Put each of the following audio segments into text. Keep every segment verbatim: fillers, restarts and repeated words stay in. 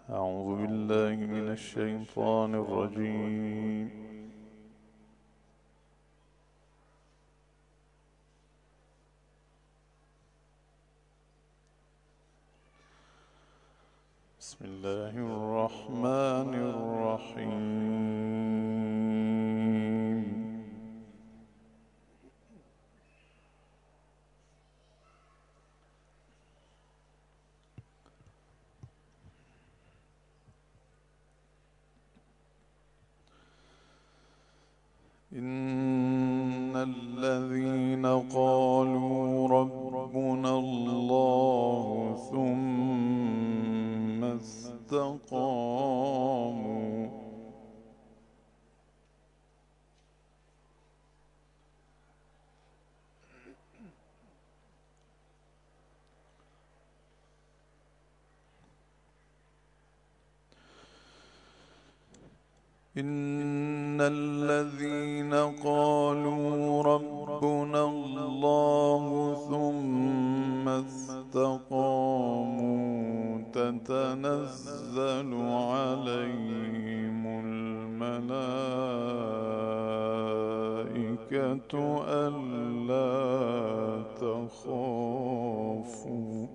أعوذ بالله من الشيطان الرجيم. بسم الله الرحمن الرحيم. إن الذين قالوا ربنا الله ثم استقاموا إن الذين قالوا ربنا الله ثم استقاموا تتنزل عليهم الملائكة ألا تخافوا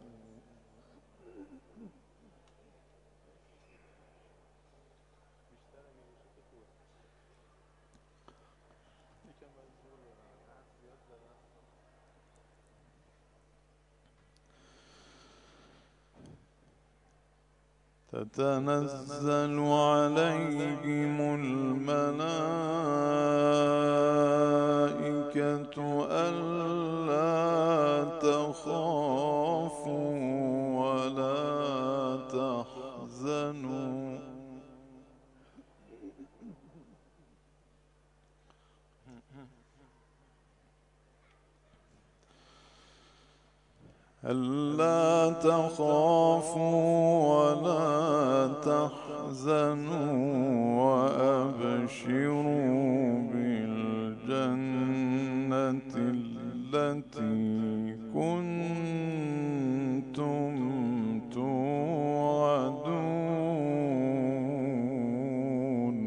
تتنزل عليهم الملائكة ألا تخافوا ولا تحزنوا ألا تخافوا ولا تحزنوا وأبشروا بالجنة التي كنتم توعدون.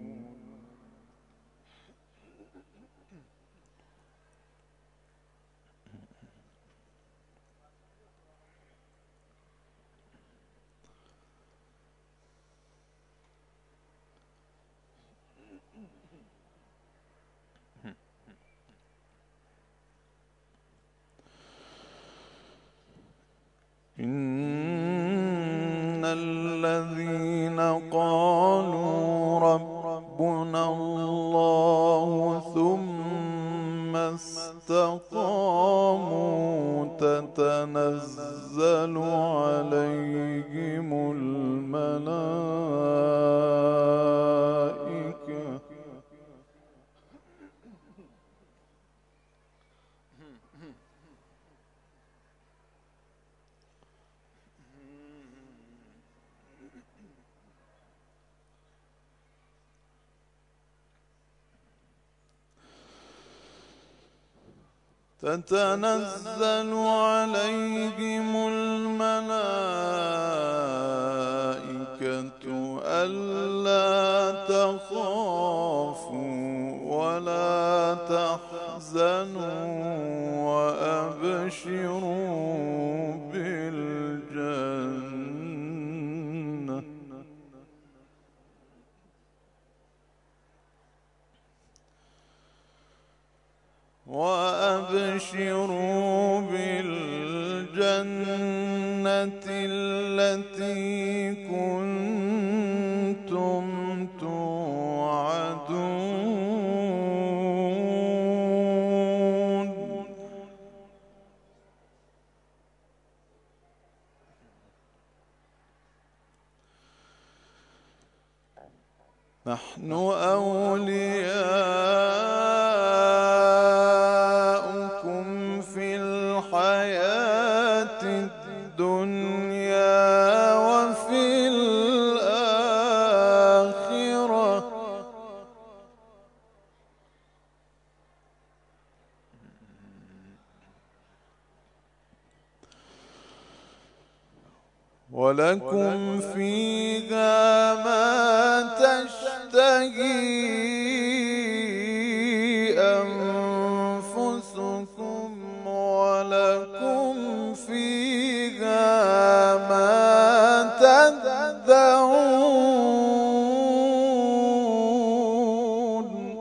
إن الذين قالوا ربنا الله ثم استقاموا تتنزل عليهم الملائكة تتنزل عليهم الملائكة ألا تخافوا ولا تحزنوا وأبشروا بالجنة وأبشروا بالجنة التي كنتم توعدون. نحن أولياؤكم في الحياة الدنيا وفي الآخرة ولا ولكم فيها ما تشتهي أنفسكم ولكم فيها ما تدعون.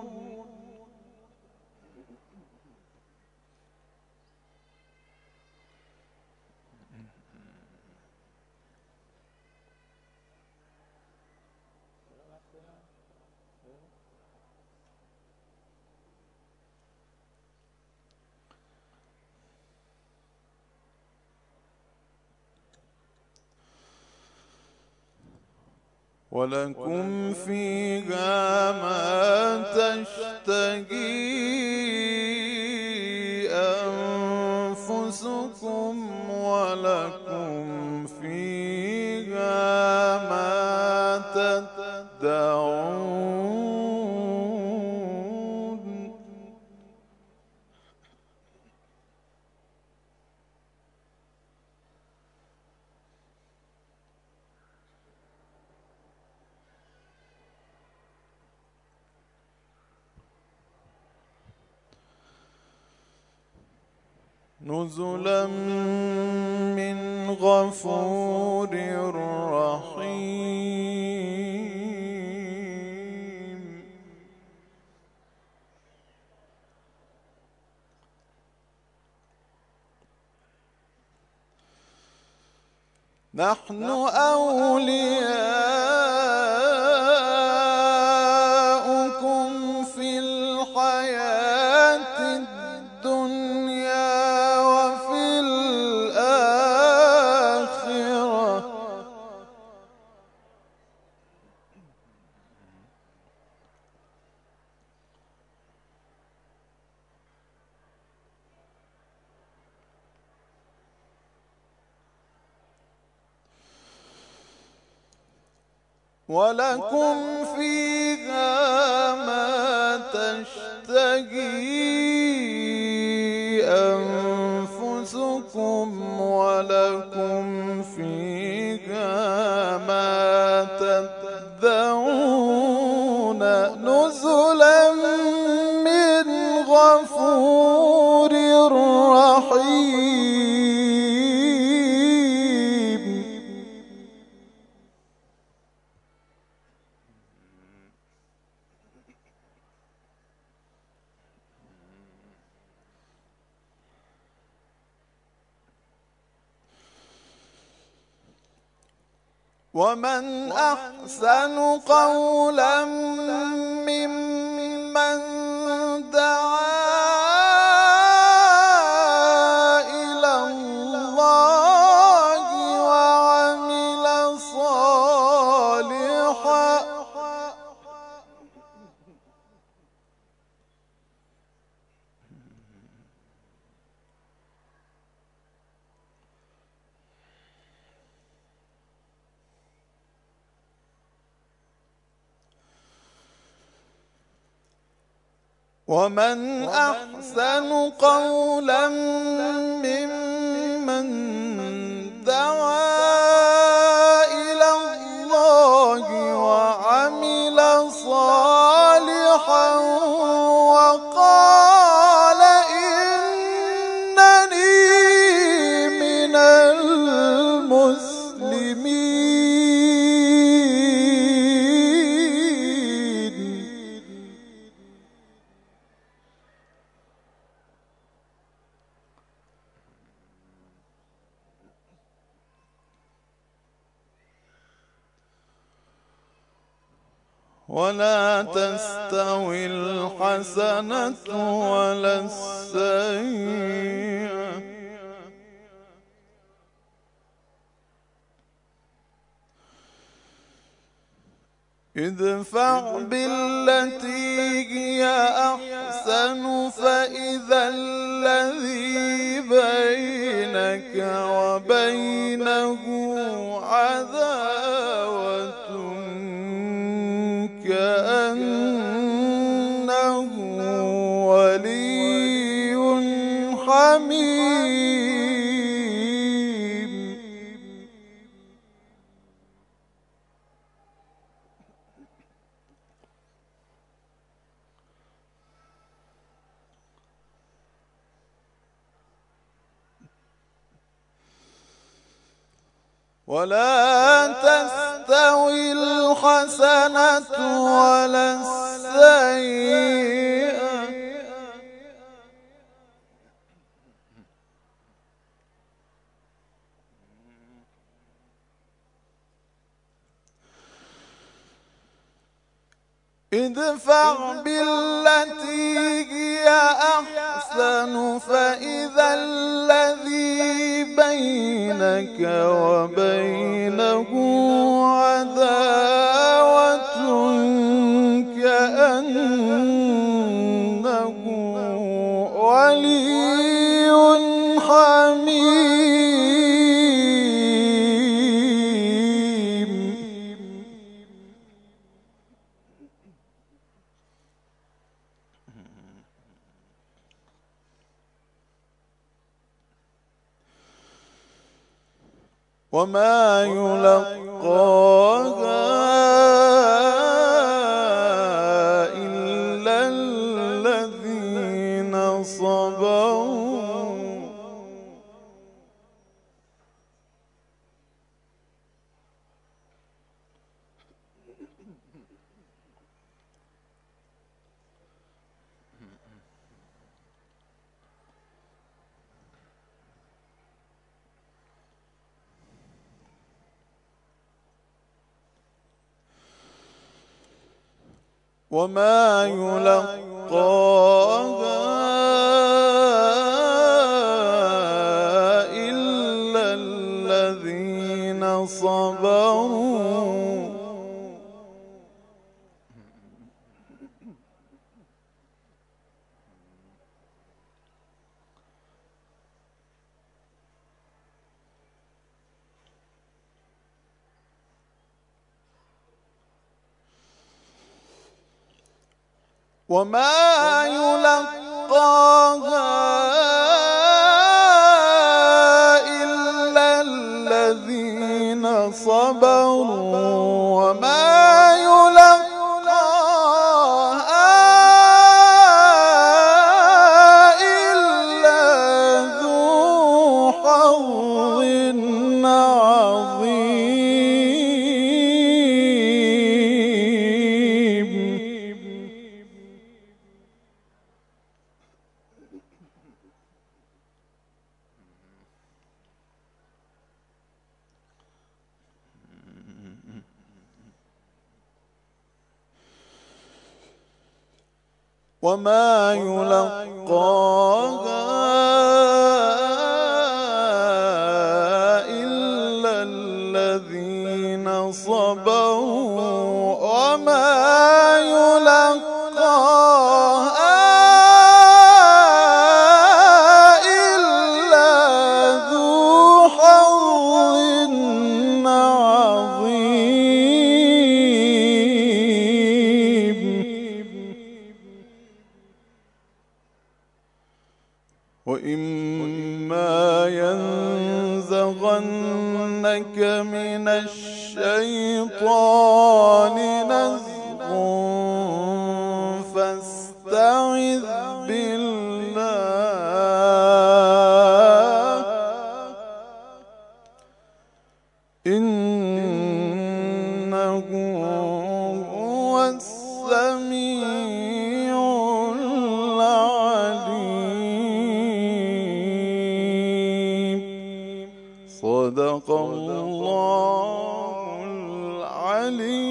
ولكم فيها ما تشتهي أنفسكم ولكم فيها ما تدعون. نزلا من غفور رحيم. نحن أولياؤكم في الحياة الدنيا وفي الآخرة ولكم فيها ما تشتهي أنفسكم ولكم فيها ما تدعون. نزلا من غفور رحيم. ومن أحسن قولا ممن دعا إلى الله وعمل صالحا ومن أحسن قولا ممن دعا إلى الله وعمل صالحا وقال إنني من المسلمين. ولا تستوي الحسنة ولا السيئة ادفع بالتي هي أحسن فإذا الذي بينك وبينه عداوة كأنه ولي حميم. ولا تستوي الحسنة ولا السيئة ادفع بالتي هي أحسن فإذا الذي بينك وبينه عداوة كأنه ولي حميم. وما يلقاها إلا الذين صبروا وما يلقاها إلا الذين صبروا وما يلقاها إلا الذين صبروا وما يلقاها إلا ذو حظ عظيم. وما يلقاها إلا الذين صبروا وما يلقاها إلا ذو حظ عظيم. وإما ينزغنك من الشيطان نزغ فاستعذ بالله إنه هو السميع العليم. صدق الله العليم.